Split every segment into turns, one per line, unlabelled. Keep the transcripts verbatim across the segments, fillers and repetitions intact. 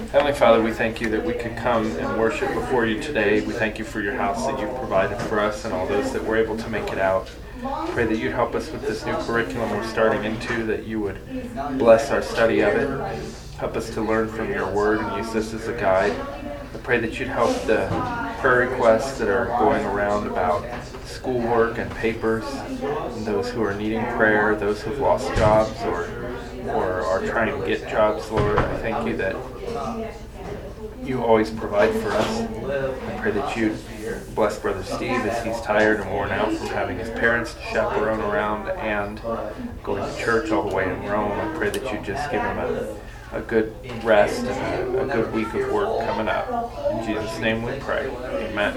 Heavenly Father, we thank you that we could come and worship before you today. We thank you for your house that you've provided for us and all those that were able to make it out. Pray that you'd help us with this new curriculum we're starting into, that you would bless our study of it. Help us to learn from your word and use this as a guide. I pray that you'd help the prayer requests that are going around about schoolwork and papers, and those who are needing prayer, those who've lost jobs or or are trying to get jobs, Lord. I thank you that you always provide for us. I pray that you bless Brother Steve as he's tired and worn out from having his parents to chaperone around and going to church all the way in Rome. I pray that you just give him a, a good rest and a, a good week of work coming up. In Jesus' name we pray. Amen.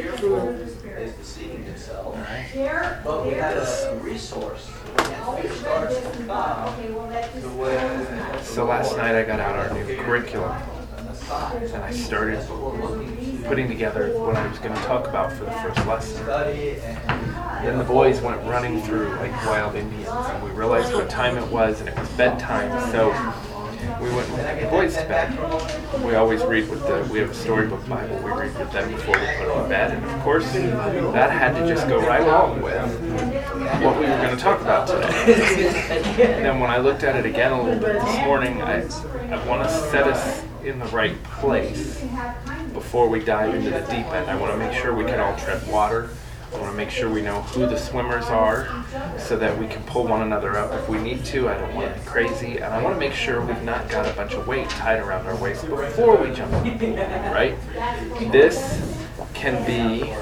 All right.
But we had a resource.
So last night I got out our new curriculum and I started putting together what I was going to talk about for the first lesson. Then the boys went running through like wild Indians and we realized what time it was and it was bedtime, so we went with the boys to bed. We always read with the, we have a storybook Bible, we read with them before we put them to bed, and of course that had to just go right along with what we were going to talk about today. And then when I looked at it again a little bit this morning, I, I want to set us in the right place before we dive into the deep end. I want to make sure we can all tread water. I want to make sure we know who the swimmers are so that we can pull one another up if we need to. I don't want to be crazy. And I want to make sure we've not got a bunch of weight tied around our waist before we jump in the pool, right? This can be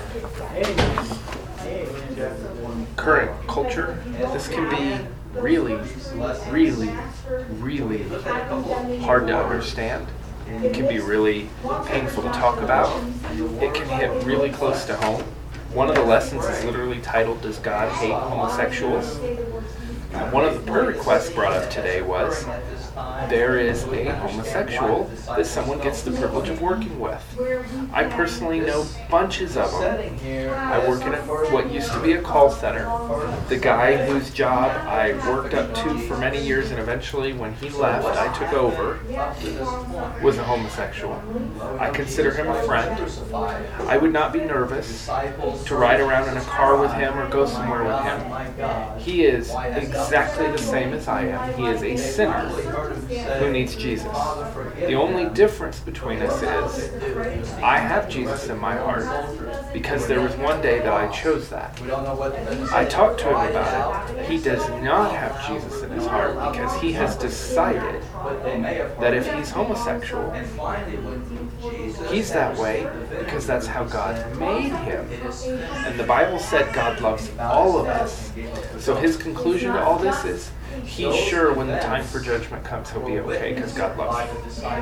current culture. This can be really, really, really hard to understand. It can be really painful to talk about. It can hit really close to home. One of the lessons is literally titled, Does God Hate Homosexuals? And one of the prayer requests brought up today was, there is a homosexual that someone gets the privilege of working with. I personally know bunches of them. I work in a, what used to be a call center. The guy whose job I worked up to for many years and eventually when he left, I took over, was a homosexual. I consider him a friend. I would not be nervous to ride around in a car with him or go somewhere with him. He is exactly the same as I am. He is a sinner who needs Jesus. The only difference between us is I have Jesus in my heart because there was one day that I chose that. I talked to him about it. He does not have Jesus in his heart because he has decided that if he's homosexual, he's that way because that's how God made him. And the Bible said God loves all of us. So his conclusion to all this is, he's sure when the time for judgment comes, he'll be okay because God loves him.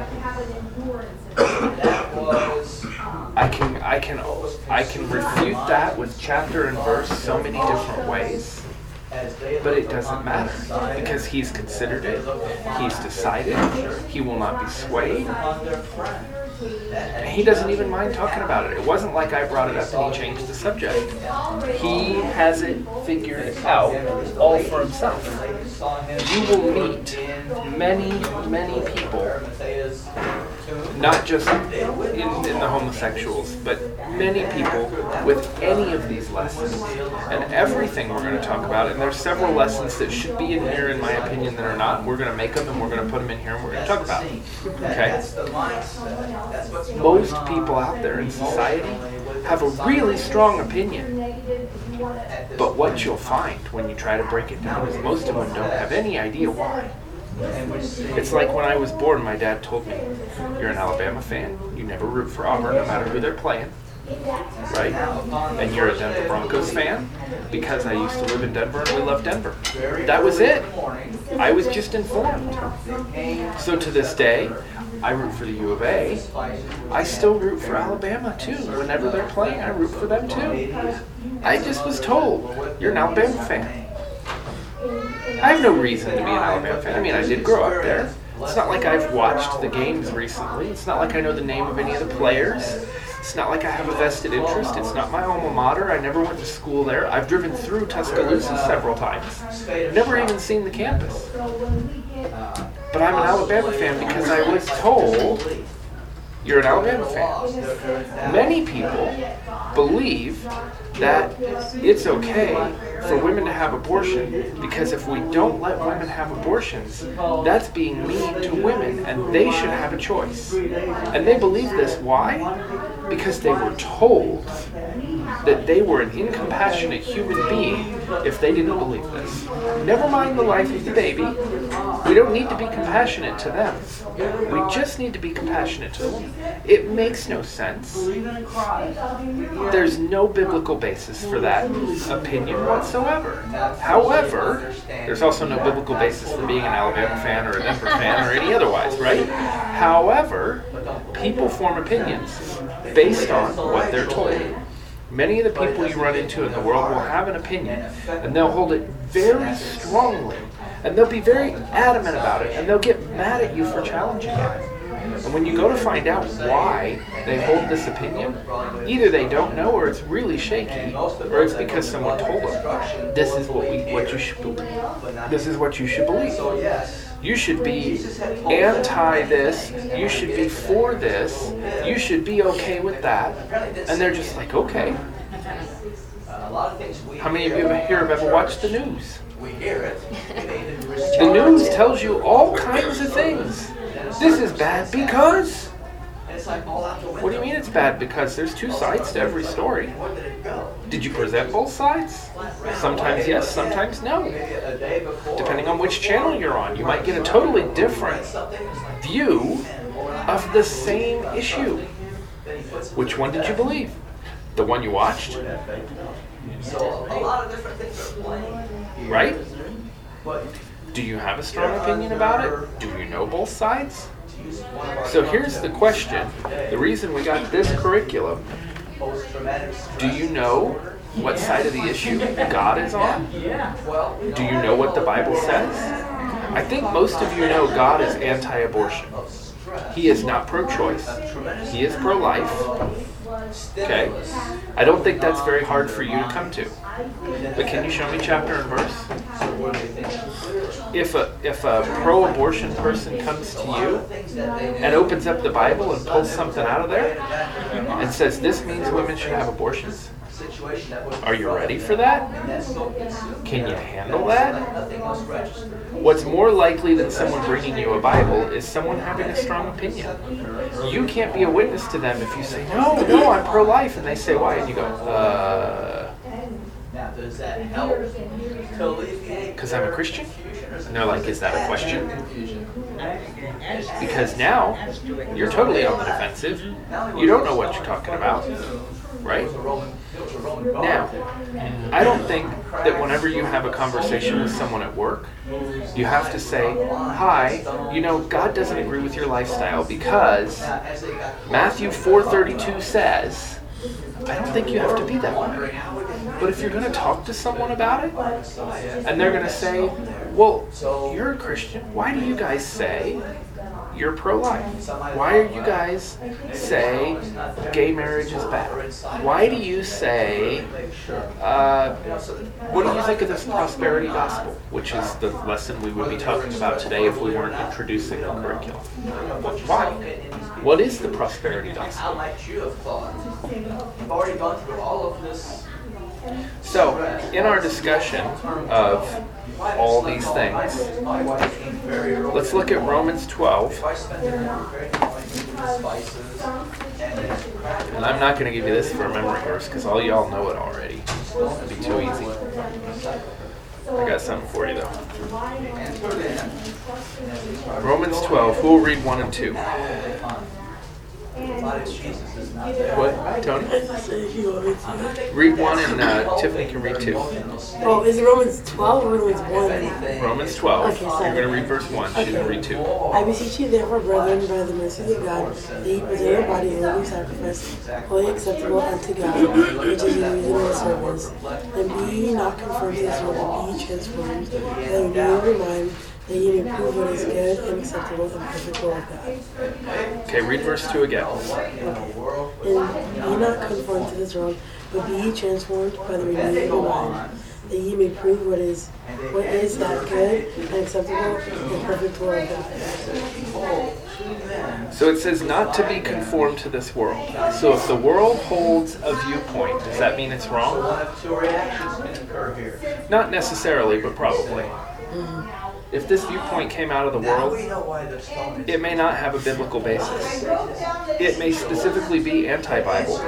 I can, I can, I can refute that with chapter and verse so many different ways, but it doesn't matter because he's considered it, he's decided, he will not be swayed. He doesn't even mind talking about it. It wasn't like I brought it up and he changed the subject. He has it figured out all for himself. You will meet many, many people, not just in, in the homosexuals, but many people with any of these lessons and everything we're going to talk about. And there's several lessons that should be in here, in my opinion, that are not. We're going to make them and we're going to put them in here and we're going to talk about them. Okay? Most people out there in society have a really strong opinion. But what you'll find when you try to break it down is most of them don't have any idea why. It's like when I was born, my dad told me, you're an Alabama fan, you never root for Auburn no matter who they're playing. Right? And you're a Denver Broncos fan because I used to live in Denver and we love Denver. That was it. I was just informed. So to this day, I root for the U of A. I still root for Alabama too. Whenever they're playing, I root for them too. I just was told, you're an Alabama fan. I have no reason to be an Alabama fan. I mean, I did grow up there. It's not like I've watched the games recently. It's not like I know the name of any of the players. It's not like I have a vested interest. It's not my alma mater. I never went to school there. I've driven through Tuscaloosa several times. I've never even seen the campus. But I'm an Alabama fan because I was told You're an Alabama fan. Many people believe that it's okay for women to have abortion because if we don't let women have abortions, that's being mean to women and they should have a choice. And they believe this. Why? Because they were told that they were an incompassionate human being if they didn't believe this. Never mind the life of the baby. We don't need to be compassionate to them. We just need to be compassionate to the woman. It makes no sense. There's no biblical basis for that opinion whatsoever. However, there's also no biblical basis for being an Alabama fan or a Denver fan or any otherwise, right? However, people form opinions based on what they're told. Many of the people you run into in the world will have an opinion, and they'll hold it very strongly, and they'll be very adamant about it, and they'll get mad at you for challenging it. And when you go to find out why they hold this opinion, either they don't know, or it's really shaky, or it's because someone told them, this is what we, what you should believe. This is what you should believe. You should be anti this, you should be for this, you should be okay with that. And they're just like, okay. How many of you here have ever watched the news? The news tells you all kinds of things. This is bad because... What do you mean it's bad? Because there's two sides to every story. Did you present both sides? Sometimes yes, sometimes no. Depending on which channel you're on, you might get a totally different view of the same issue. Which one did you believe? The one you watched? Right? Do you have a strong opinion about it? Do you know both sides? So here's the question. The reason we got this curriculum, do you know what side of the issue God is on? Do you know what the Bible says? I think most of you know God is anti-abortion. He is not pro-choice. He is pro-life. Okay? I don't think that's very hard for you to come to. But can you show me chapter and verse? If a if a pro-abortion person comes to you and opens up the Bible and pulls something out of there and says this means women should have abortions, are you ready for that? Can you handle that? What's more likely than someone bringing you a Bible is someone having a strong opinion. You can't be a witness to them if you say, no, no, I'm pro-life, and they say, why? And you go, uh... because I'm a Christian? And they're like, is that a question? Because now, you're totally on the defensive. You don't know what you're talking about. Right? Now, I don't think that whenever you have a conversation with someone at work, you have to say, hi, you know, God doesn't agree with your lifestyle because Matthew four thirty-two says, I don't think you have to be that way. But if you're going to talk to someone about it, and they're going to say, well, you're a Christian, why do you guys say you're pro-life? Why are you guys say gay marriage is bad? Why do you say, uh, what do you think of this prosperity gospel? Which is the lesson we would be talking about today if we weren't introducing a curriculum. Why? What is the prosperity gospel? So, in our discussion of all these things, let's look at Romans twelve. And I'm not going to give you this for a memory verse because all y'all know it already. It'd be too easy. I got something for you though. Romans twelve, who will read one and two? What, Tony? Read one and uh, Tiffany can read two.
Oh, is it Romans twelve or Romans one?
Romans twelve.
Okay, sorry.
You're going to read verse one. She's
Okay.
going to read two.
I beseech you therefore, brethren, by the mercies of God, that ye present your body a living sacrifice, wholly acceptable unto God, which is your reasonable service. And be ye not conformed to this world, but be ye transformed, by the renewing of your mind, that ye may prove what is good and acceptable and perfect will of God.
Okay, read verse two again.
Okay. And be not conformed to this world, but be ye transformed by the renewing of your mind, that ye may prove what is what is that good and acceptable and perfect will of God.
So it says not to be conformed to this world. So if the world holds a viewpoint, does that mean it's wrong?
One of two reactions can occur here.
Not necessarily, but probably. If this viewpoint came out of the
Now
world,
we know why the stone is
it may not have a biblical basis. It may specifically be anti-Bible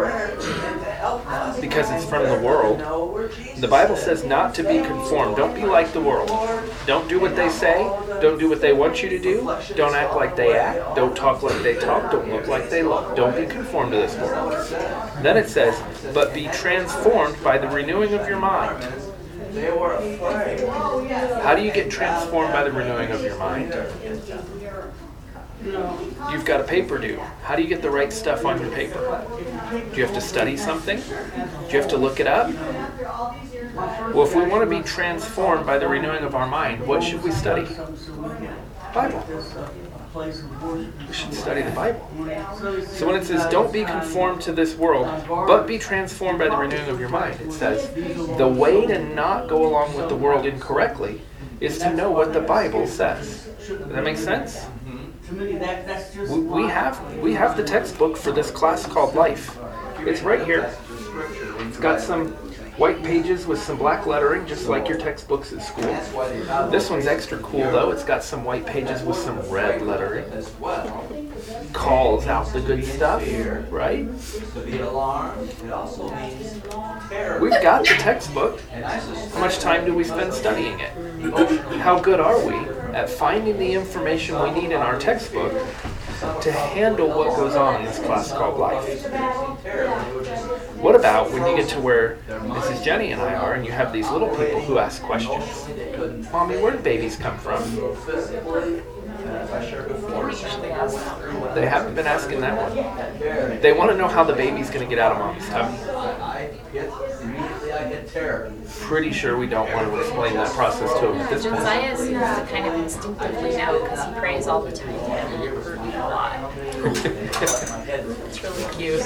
because it's from the world. The Bible says not to be conformed. Don't be like the world. Don't do what they say. Don't do what they want you to do. Don't act like they act. Don't talk like they talk. Don't look like they look. Don't be conformed to this world. Then it says, but be transformed by the renewing of your mind.
They were afraid.
How do you get transformed by the renewing of your mind? You've got a paper due. How do you get the right stuff on your paper? Do you have to study something? Do you have to look it up? Well, if we want to be transformed by the renewing of our mind, what should we study? Bible. We should study the Bible. So when it says, don't be conformed to this world, but be transformed by the renewing of your mind, it says, the way to not go along with the world incorrectly is to know what the Bible says. Does that make sense? We, we have we have the textbook for this class called Life. It's right here. It's got some white pages with some black lettering, just like your textbooks at school. This one's extra cool, though. It's got some white pages with some red lettering. Calls out the good stuff, right?
To be alarmed, it also means terror.
We've got the textbook.
And I suspect
How much time do we spend studying it? How good are we at finding the information we need in our textbook to handle what goes on in this class called Life? What about when you get to where Missus Jenny and I are and you have these little people who ask questions? Mommy, where do babies come from? They haven't been asking that one. They want to know how the baby's going to get out of mommy's tummy.
I get immediately I get terror.
Pretty sure we don't want to explain that process to them at this point.
Josiah seems to kind of instinctively know because he prays all the time to have it hurt me a lot. It's really cute.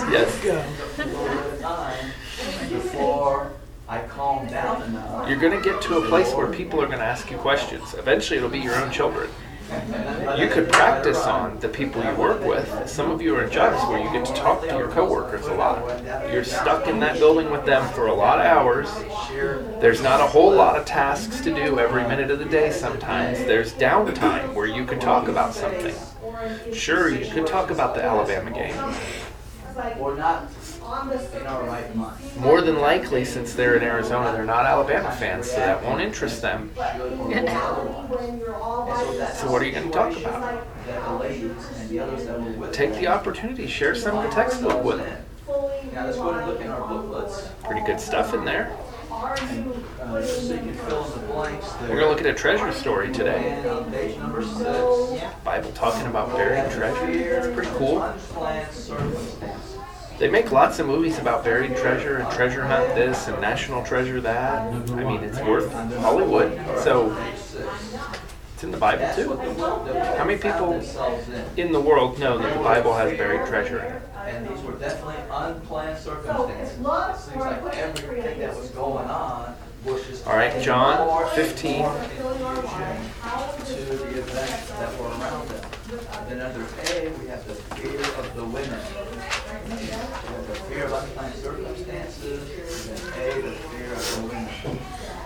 Yes.
Before I calm down enough.
You're going to get to a place where people are going to ask you questions. Eventually, it'll be your own children. You could practice on the people you work with. Some of you are in jobs where you get to talk to your coworkers a lot. You're stuck in that building with them for a lot of hours. There's not a whole lot of tasks to do every minute of the day sometimes. There's downtime where you could talk about something. Sure, you could talk about the Alabama game.
Or not in our right mind.
More than likely, since they're in Arizona, they're not Alabama fans, so that won't interest them. So what are you going to talk about? Take the opportunity, share some of the textbook with them.
Now let's go and look in our booklets.
Pretty good stuff in there.
And, uh, just so you can fill in the blanks there.
We're going to look at a treasure story today.
And on page number six,
Bible talking about buried treasure. It's pretty cool.
unplanned circumstances.
They make lots of movies about buried treasure and treasure hunt this and national treasure that. I mean, it's worth Hollywood. So it's in the Bible too. How many people in the world know that the Bible has buried treasure in it?
And these were definitely unplanned circumstances. It seems like everything that was going on was just
All right, John fifteen.
to the events that were around them. Then under A, we have the fear of the women. We have the fear of unplanned circumstances. And then A, the fear of the women.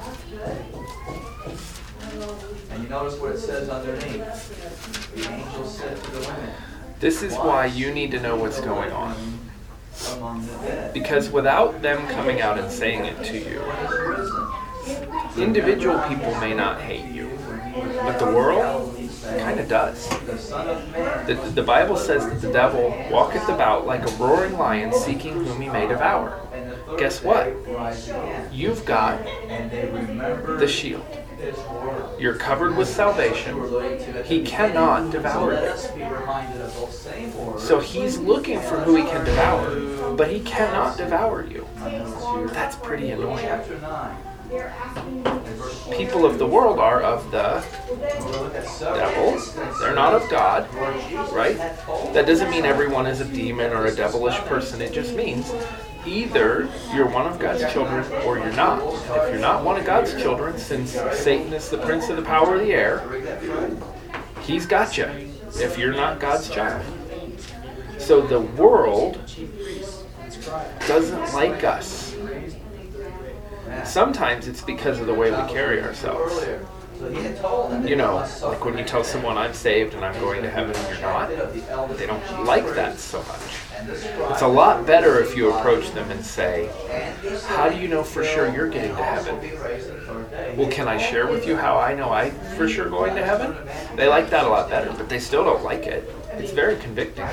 And you notice what it says underneath. The angel said to the women,
This is why you need to know what's going on.
among the dead.
Because without them coming out and saying it to you, individual people may not hate you, but the world kind of does.
The Son of Man.
The, the Bible says that the devil walketh about like a roaring lion seeking whom he may devour.
And the third
Guess what?
day rise again.
You've got
And they remember
the shield.
his word.
You're covered with salvation. He cannot devour
Let
you.
us be reminded of those same words.
So he's looking for who he can devour, but he cannot devour you. That's pretty annoying.
Chapter nine.
People of the world are of the devil. They're not of God, right? That doesn't mean everyone is a demon or a devilish person. It just means either you're one of God's children or you're not. If you're not one of God's children, since Satan is the prince of the power of the air, he's got you. if you're not God's child. So the world doesn't like us. Sometimes it's because of the way we carry ourselves. You know, like when you tell someone I'm saved and I'm going to heaven and you're not, they don't like that so much. It's a lot better if you approach them and say, how do you know for sure you're getting to heaven? Well, can I share with you how I know I'm for sure going to heaven? They like that a lot better, but they still don't like it. It's very convicting.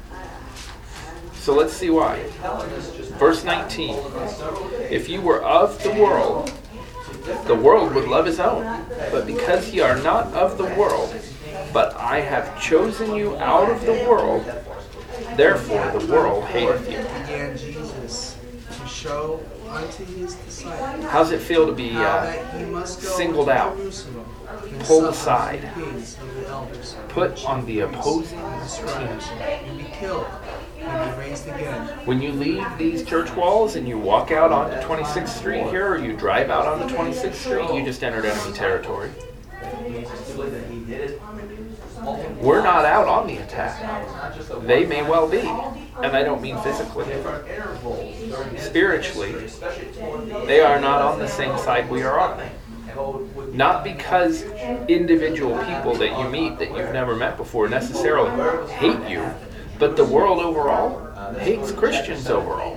So let's see why. Verse nineteen. If you were of the world, the world would love his own. But because ye are not of the world, but I have chosen you out of the world, therefore the world hateth you.
Began Jesus to show unto his disciples
How's it feel to be
how
uh,
that he must go
singled
to
out,
Jerusalem and
pulled
suffer
aside,
the kings of the elders,
put on the opposing
and the scribes,
team?
and be killed, and be raised again.
When you leave these church walls and you walk out onto twenty-sixth Street here, or you drive out onto twenty-sixth Street, you just entered enemy territory. We're not out on the attack. They may well be, and I don't mean physically. Spiritually, they are not on the same side we are on. Not because individual people that you meet that you've never met before necessarily hate you, but the world overall hates Christians overall.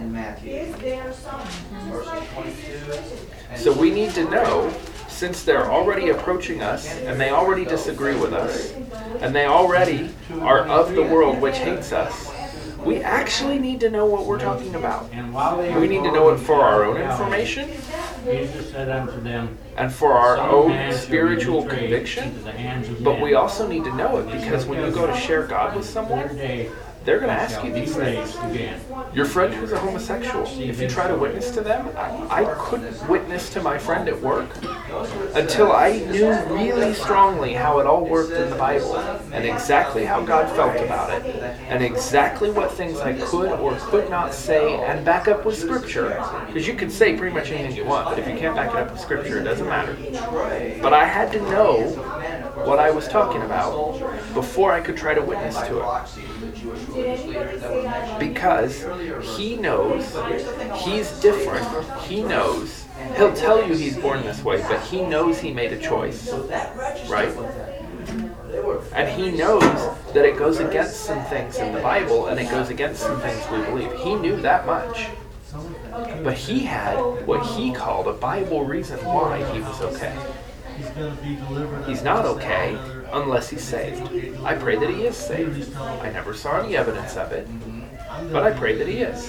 So we need to know, since they're already approaching us, and they already disagree with us, and they already are of the world which hates us, we actually need to know what we're talking about. We need to know it for our own information,
Jesus said unto them,
and for our
Some
own
man shall be
spiritual
betrayed
conviction,
into the hands of
but
men.
we also need to know it because when you go to share God with someone,
Third day
they're going to
he
ask
shall
you
be
these
raised
things.
again.
Your friend who's a homosexual, if you try to witness to them, I, I couldn't witness to my friend at work until I knew really strongly how it all worked in the Bible and exactly how God felt about it and exactly what things I could or could not say and back up with Scripture. Because you can say pretty much anything you want, but if you can't back it up with Scripture, it doesn't matter. But I had to know what I was talking about before I could try to witness to it. Because he knows he's different. He knows. He'll tell you he's born this way, but he knows he made a choice. Right? And he knows that it goes against some things in the Bible and it goes against some things we believe. He knew that much. But he had what he called a Bible reason why he was okay. He's not okay unless he's saved. I pray that he is saved. I never saw any evidence of it, but I pray that he is.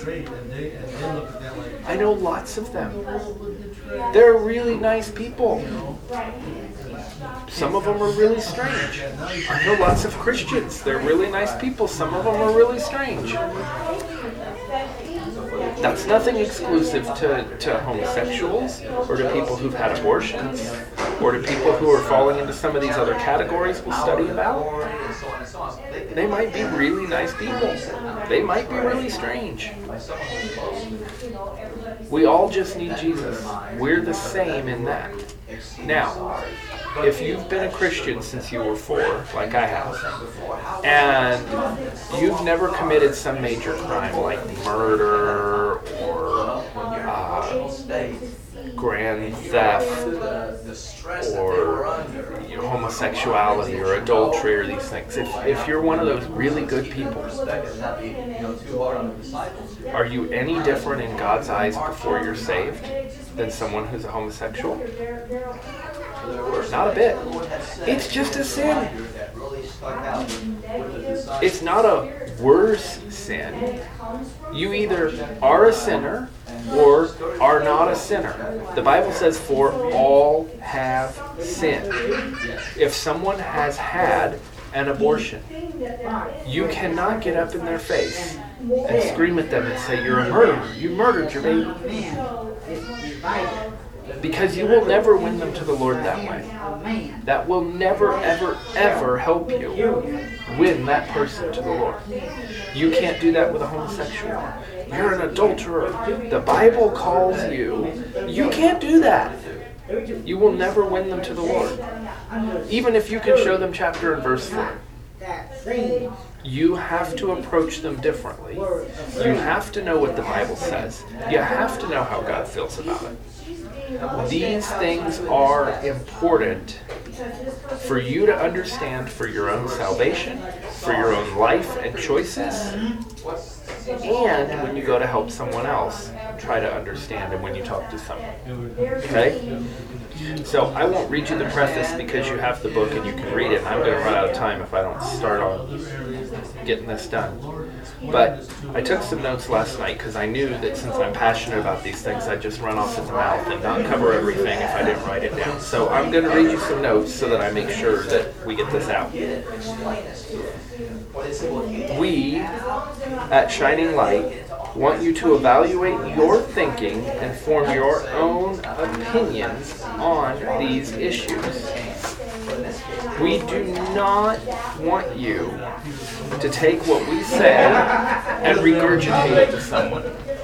I know lots of them. They're really nice people. Some of them are really strange. I know lots of Christians. They're really nice people. Some of them are really strange. That's nothing exclusive to, to homosexuals or to people who've had abortions or to people who are falling into some of these other categories we'll study about. They might be really nice people. They might be really strange. We all just need Jesus. We're the same in that. Now, if you've been a Christian since you were four, like I have, and you've never committed some major crime like murder or uh, grand theft or homosexuality or adultery or these things, if, if you're one of those really good people, are you any different in God's eyes before you're saved than someone who's a homosexual? Not a bit. It's just a sin. It's not a worse sin. You either are a sinner or are not a sinner. The Bible says, for all have sinned. If someone has had an abortion, you cannot get up in their face and scream at them and say, you're a murderer. You murdered your baby. Because you will never win them to the Lord that way. That will never, ever, ever help you win that person to the Lord. You can't do that with a homosexual. You're an adulterer. The Bible calls you. You can't do that. You will never win them to the Lord. Even if you can show them chapter and verse for it. You have to approach them differently. You have to know what the Bible says. You have to know how God feels about it. These things are important for you to understand for your own salvation, for your own life and choices, and when you go to help someone else, try to understand and when you talk to someone. Okay? So I won't read you the preface because you have the book and you can read it, and I'm going to run out of time if I don't start on getting this done. But I took some notes last night because I knew that since I'm passionate about these things, I'd just run off at the mouth and not cover everything if I didn't write it down. So I'm going to read you some notes so that I make sure that we get this out. We, at Shining Light, want you to evaluate your thinking and form your own opinions on these issues. We do not want you to take what we say and regurgitate it to someone.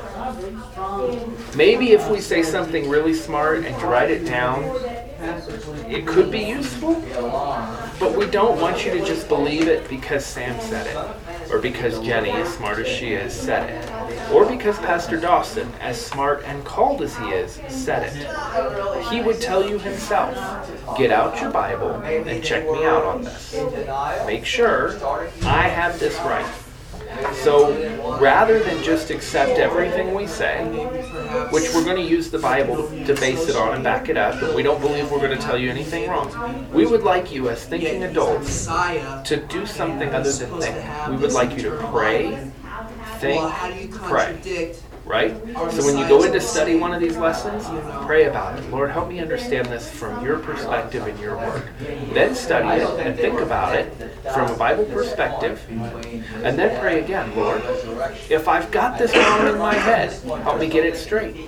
Maybe if we say something really smart and you write it down, it could be useful, but we don't want you to just believe it because Sam said it, or because Jenny, as smart as she is, said it, or because Pastor Dawson, as smart and called as he is, said it. He would tell you himself, get out your Bible and check me out on this. Make sure I have this right. So rather than just accept everything we say, which we're going to use the Bible to base it on and back it up, and we don't believe we're going to tell you anything wrong, we would like you as thinking adults to do something other than think. We would like you to pray, think, pray. Right? So when you go in to study one of these lessons, pray about it. Lord, help me understand this from your perspective and your work. Then study it and think about it from a Bible perspective. And then pray again, Lord, if I've got this wrong in my head, help me get it straight.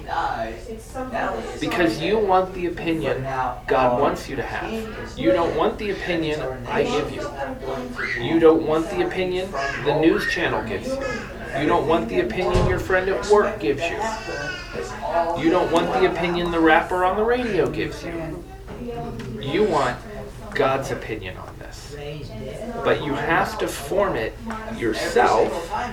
Because you want the opinion God wants you to have. You don't want the opinion I give you. You don't want the opinion the news channel gives you. You don't want the opinion your friend at work gives you. You don't want the opinion the rapper on the radio gives you. You want God's opinion on this. But you have to form it yourself,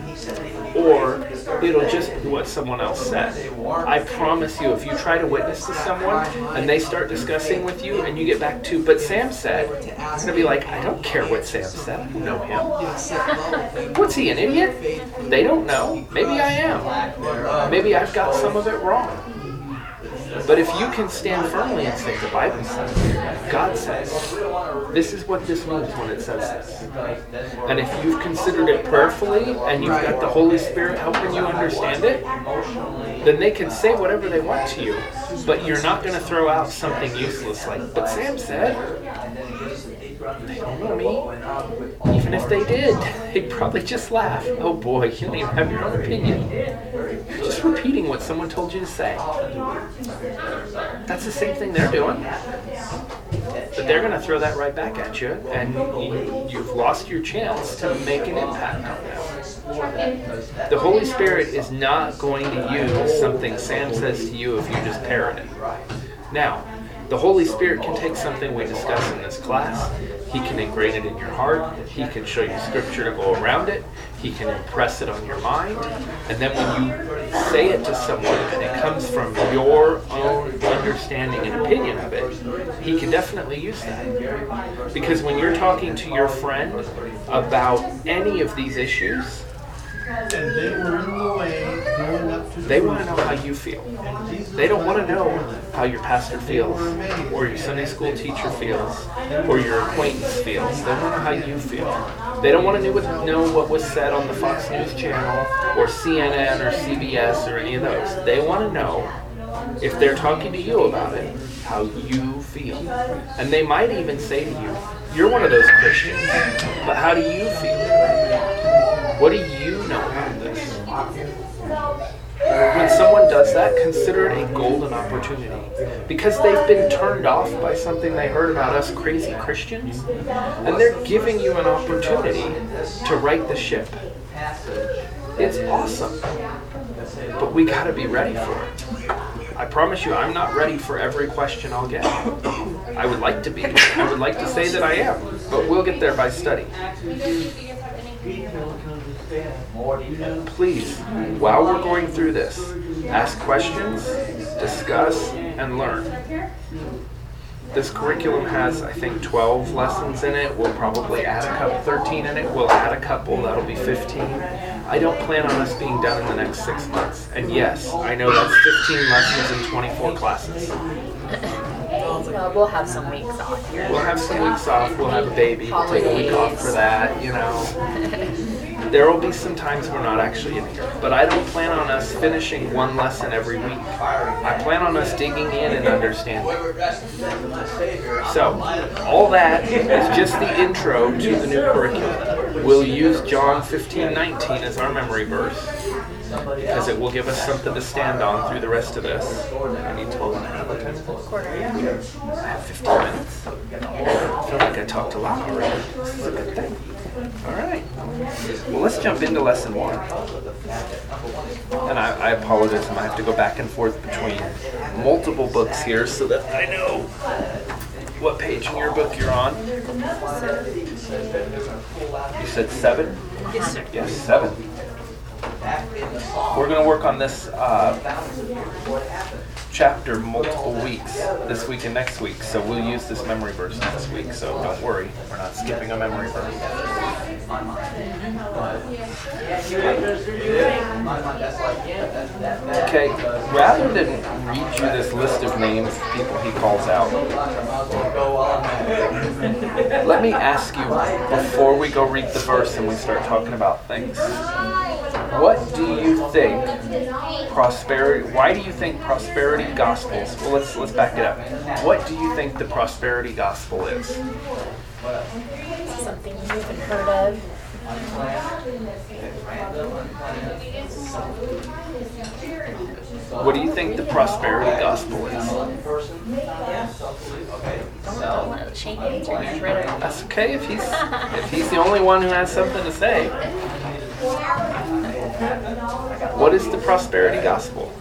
or it'll just be what someone else said. I promise you, if you try to witness to someone and they start discussing with you and you get back to, but Sam said, it's going to be like, I don't care what Sam said. I don't know him. What's he, an idiot? They don't know. Maybe I am. Maybe I've got some of it wrong. But if you can stand firmly and say the Bible says, God says, this is what this means when it says this. And if you've considered it prayerfully and you've got the Holy Spirit helping you understand it, then they can say whatever they want to you, but you're not going to throw out something useless like, but Sam said, they don't know me. Even if they did, they'd probably just laugh. Oh boy, you don't even have your own opinion. You're just repeating what someone told you to say. That's the same thing they're doing. But they're going to throw that right back at you, and you, you've lost your chance to make an impact on them. The Holy Spirit is not going to use something Sam says to you if you just parrot it. Now, the Holy Spirit can take something we discuss in this class. He can ingrain it in your heart. He can show you scripture to go around it. He can impress it on your mind. And then when you say it to someone and it comes from your own understanding and opinion of it, he can definitely use that. Because when you're talking to your friend about any of these issues,
And they were in the way going up to the
they want to know how you feel. They don't want to know how your pastor feels, or your Sunday school teacher feels, or your acquaintance feels. They want to know how you feel. They don't want to know what, know what was said on the Fox News Channel, or C N N, or C B S, or any of those. They want to know, if they're talking to you about it, how you feel. And they might even say to you, you're one of those Christians, but how do you feel? What do you know about this? When someone does that, consider it a golden opportunity. Because they've been turned off by something they heard about us crazy Christians, and they're giving you an opportunity to right the ship. It's awesome. But we gotta be ready for it. I promise you, I'm not ready for every question I'll get. I would like to be. I would like to say that I am, but we'll get there by study.
More detail.
Please, while we're going through this, ask questions, discuss, and learn. This curriculum has, I think, twelve lessons in it. We'll probably add a couple, thirteen in it. We'll add a couple, that'll be fifteen. I don't plan on us being done in the next six months. And yes, I know that's fifteen lessons and twenty-four classes.
Well, we'll have some weeks off here.
We'll have some weeks off, we'll have a baby, we'll take a week off for that, you know. There will be some times we're not actually in here. But I don't plan on us finishing one lesson every week. I plan on us digging in and understanding. So, all that is just the intro to the new curriculum. We'll use John fifteen nineteen as our memory verse, because it will give us something to stand on through the rest of this. I need twelve and a half or ten. I have fifteen minutes. I feel like I talked a lot already. This is a good thing. All right. Well, let's jump into lesson one. And I, I apologize, I have to go back and forth between multiple books here so that I know what page in your book you're on. You said seven?
Yes, sir.
Yes, seven. We're going to work on this uh, chapter multiple weeks, this week and next week. So we'll use this memory verse next week. So don't worry, we're not skipping a memory verse. Okay, rather than read you this list of names of people he calls out, let me ask you before we go read the verse and we start talking about things. What do you think prosperity, why do you think prosperity gospels, well let's let's back it up. What do you think the prosperity gospel is?
Something you haven't heard of.
What do you think the prosperity gospel is?
Don't let it change until you've read it.
That's okay if he's if he's the only one who has something to say. What is the prosperity gospel?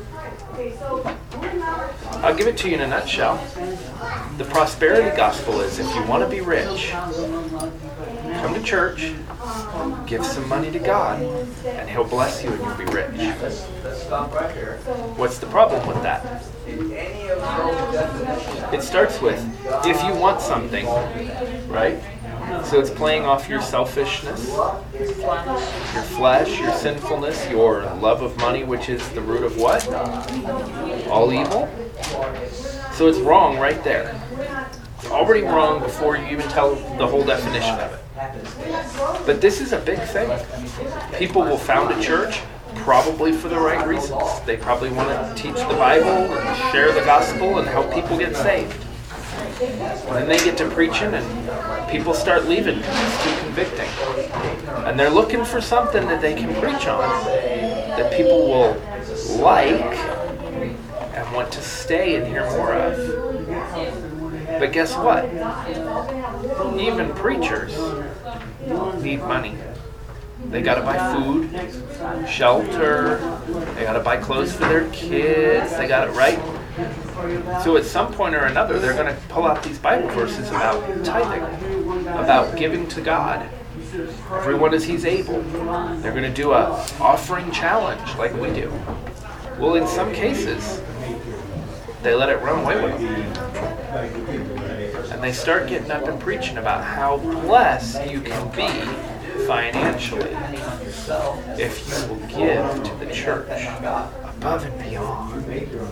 I'll give it to you in a nutshell. The prosperity gospel is if you want to be rich, come to church, give some money to God, and He'll bless you and you'll be rich. What's the problem with that? It starts with, if you want something, right? So it's playing off your selfishness, your flesh, your sinfulness, your love of money, which is the root of what? All evil. So it's wrong right there. It's already wrong before you even tell the whole definition of it. But this is a big thing. People will found a church probably for the right reasons. They probably want to teach the Bible and share the gospel and help people get saved. And then they get to preaching and people start leaving because it's too convicting. And they're looking for something that they can preach on that people will like and want to stay and hear more of. But guess what? Even preachers need money. They gotta buy food, shelter, they gotta buy clothes for their kids, they gotta, right? So at some point or another, they're gonna pull out these Bible verses about tithing, about giving to God. Everyone as He's able. They're gonna do a offering challenge like we do. Well, in some cases, they let it run away with them. And they start getting up and preaching about how blessed you can be financially if you will give to the church above and beyond.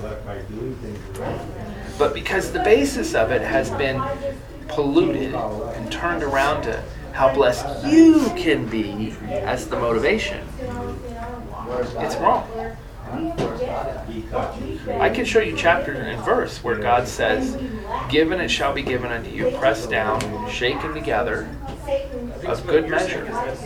But because the basis of it has been polluted and turned around to how blessed you can be as the motivation, it's wrong. I can show you chapter and verse where God says, "Given it shall be given unto you, pressed down, shaken together, of good measure.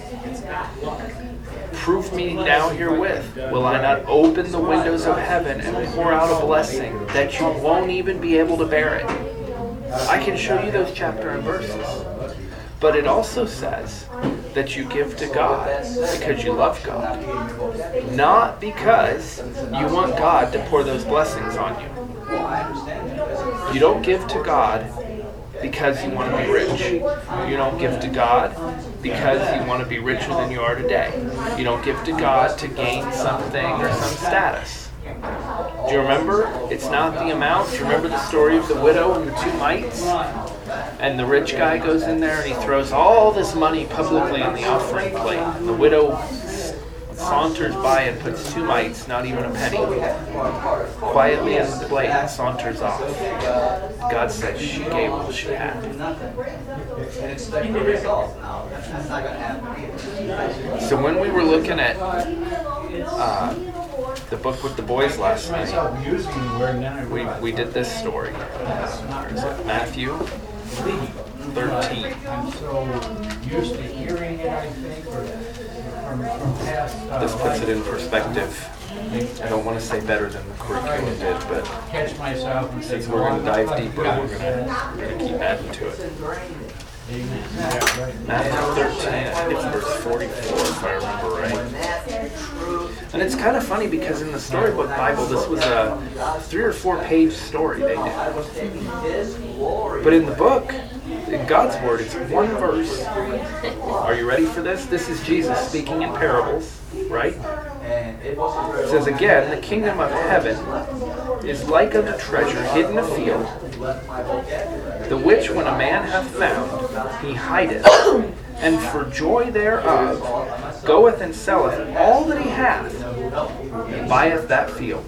Prove me now herewith, will I not open the windows of heaven and pour out a blessing that you won't even be able to bear it?" I can show you those chapter and verses. But it also says that you give to God because you love God, not because you want God to pour those blessings on you. You don't give to God because you want to be rich. You don't give to God because you want to be richer than you are today. You don't give to God to gain something or some status. Do you remember? It's not the amount. Do you remember the story of the widow and the two mites? And the rich guy goes in there and he throws all this money publicly on the offering plate. And the widow saunters by and puts two mites, not even a penny, quietly on the plate and saunters off. God said she gave all she had. So when we were looking at uh, the book with the boys last night, we, we did this story. Where is it? Matthew thirteen.
I'm so used to hearing it, I think, or from, from past. Uh,
This puts it in perspective. I don't want to say better than the curriculum did, but
catch myself and
since
say,
we're going to
well,
dive deeper, we're going to we're going to keep adding to it.
Amen. Yeah, right.
Matthew thirteen, I think it's verse forty-four, if I remember right. And it's kind of funny because in the Storybook Bible, this was a three or four page story they did. But in the book, in God's Word, it's one verse. Are you ready for this? This is Jesus speaking in parables, right? It says again, the kingdom of heaven is like unto treasure hidden in a field, the which when a man hath found, he hideth, and for joy thereof goeth and selleth all that he hath, and buyeth that field.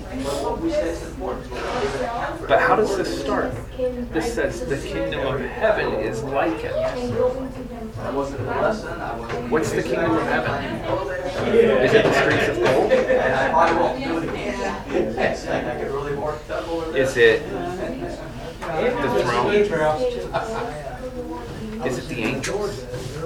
But how does this start? This says the kingdom of heaven is like it. What's the kingdom of heaven? Is it the streets of gold? Is it the throne? Is it the angels?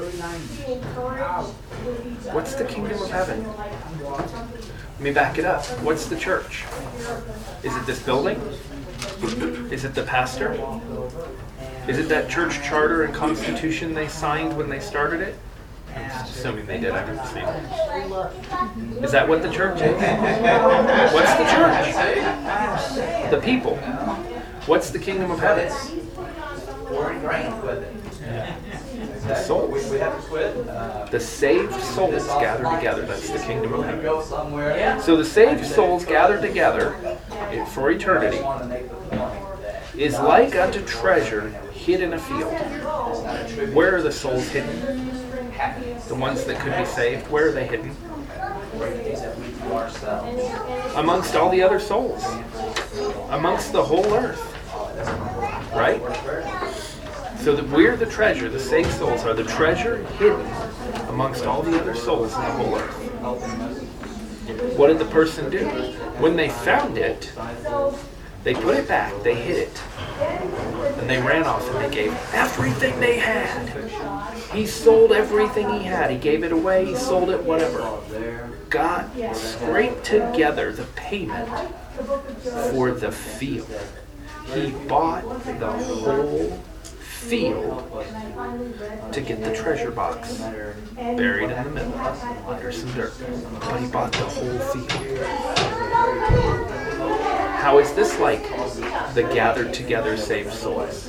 What's the kingdom of heaven? Let me back it up. What's the church? Is it this building? Is it the pastor? Is it that church charter and constitution they signed when they started it? I'm just assuming they did. I haven't seen it. Is that what the church is? What's the church? The people. What's the kingdom of heaven?
We're ingrained with it.
The souls. The saved souls gather together. That's the kingdom of heaven. So the saved souls gathered together for eternity is like unto treasure hid in a field. Where are the souls hidden? The ones that could be saved, where are they hidden? Amongst all the other souls. Amongst the whole earth. Right? So that we're the treasure, the saved souls are the treasure hidden amongst all the other souls in the whole earth. What did the person do? When they found it, they put it back, they hid it, and they ran off and they gave everything they had. He sold everything he had. He gave it away, he sold it, whatever. God scraped together the payment for the field. He bought the whole field to get the treasure box buried in the middle under some dirt. But he bought the whole field. How is this like the gathered together saved souls?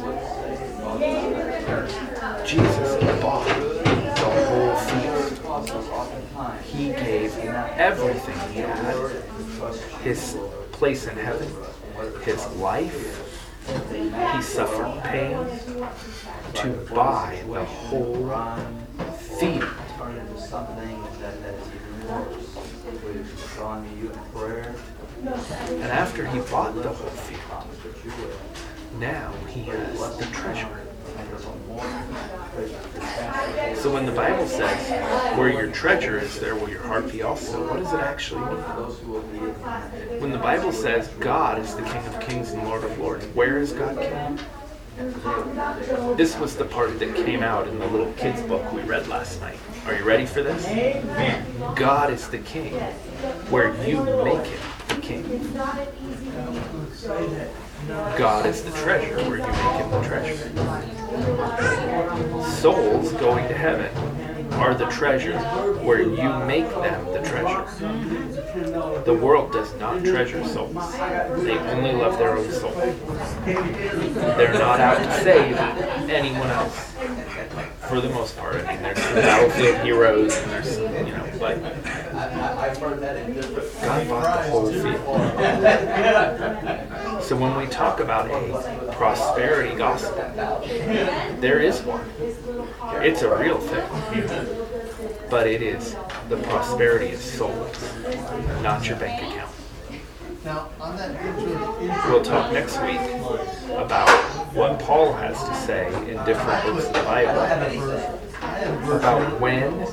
Jesus bought the whole field. He gave everything he had. His place in heaven, his life. He suffered pain to buy the whole field. And after he bought the whole field, now he has the treasure. So when the Bible says, where your treasure is, there will your heart be also, what does it actually mean? When the Bible says God is the King of Kings and Lord of Lords, where is God King? This was the part that came out in the little kids book we read last night. Are you ready for this? God is the King, where you make him the King. God is the treasure, where you make him the treasure. Souls going to heaven are the treasure, where you make them the treasure. The world does not treasure souls. They only love their own soul. They're not out to save anyone else. for the most part. I mean, there's some battlefield heroes, and there's, you know, but
I've heard that in different.
God bought the whole field. So when we talk about a prosperity gospel, there is one. It's a real thing. But it is, the prosperity is souls, not your bank account.
Now, on that intro,
We'll talk next week about what Paul has to say in different books of the Bible about when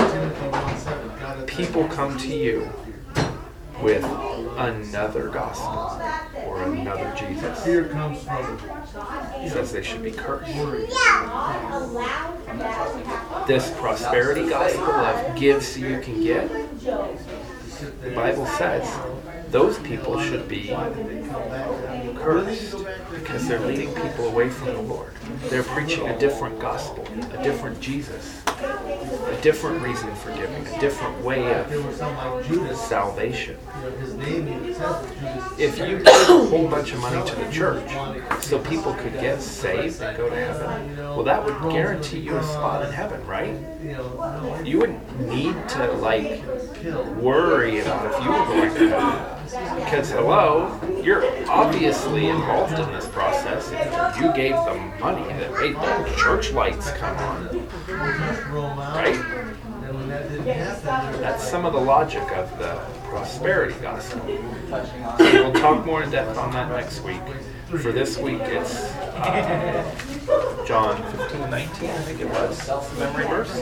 people come to you with another gospel or another Jesus.
Fear comes from
He says they should be cursed. This prosperity gospel of give so you can get, the Bible says those people should be cursed because they're leading people away from the Lord. They're preaching a different gospel, a different Jesus, a different reason for giving, a different way of salvation. If you give a whole bunch of money to the church so people could get saved and go to heaven, well, that would guarantee you a spot in heaven, right? You wouldn't need to, like, worry about if you were going to heaven. Because, hello, you're obviously involved in this process. You gave them money that made the church lights come on. Right? That's some of the logic of the prosperity gospel. So we'll talk more in depth on that next week. For this week, it's uh, John fifteen nineteen, I think it was, memory verse.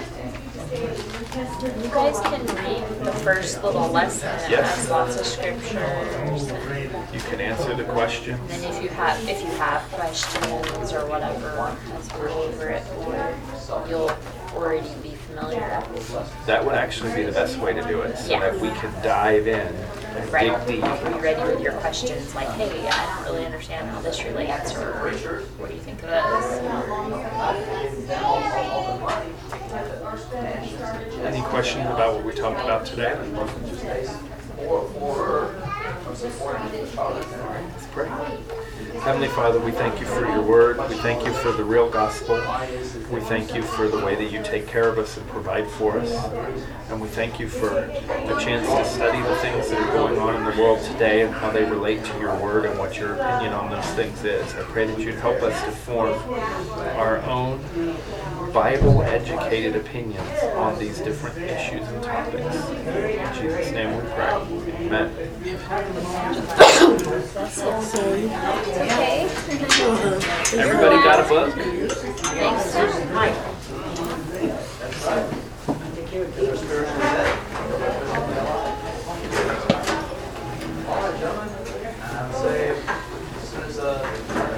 You guys can read the first little lesson. It
Yes.
has lots of scriptures. And
You can answer the question.
then if you have if you have questions or whatever as we're over it, or you'll already be familiar.
That would actually be the best way to do it, so
Yeah.
that we can dive in and
Right.
dig deep.
Be ready with your questions like, hey, I don't really understand how this relates, or what do you think of this?
Any questions about what we talked about today? Let's pray. Heavenly Father, we thank you for your word. We thank you for the real gospel. We thank you for the way that you take care of us and provide for us. And we thank you for the chance to study the things that are going on in the world today and how they relate to your word and what your opinion on those things is. I pray that you'd help us to form our own Bible-educated opinions on these different issues and topics. In Jesus' name we pray. Amen.
Sorry.
Okay.
Uh-huh.
Everybody got a book?
Thanks. Hi.
I'm saved as soon as uh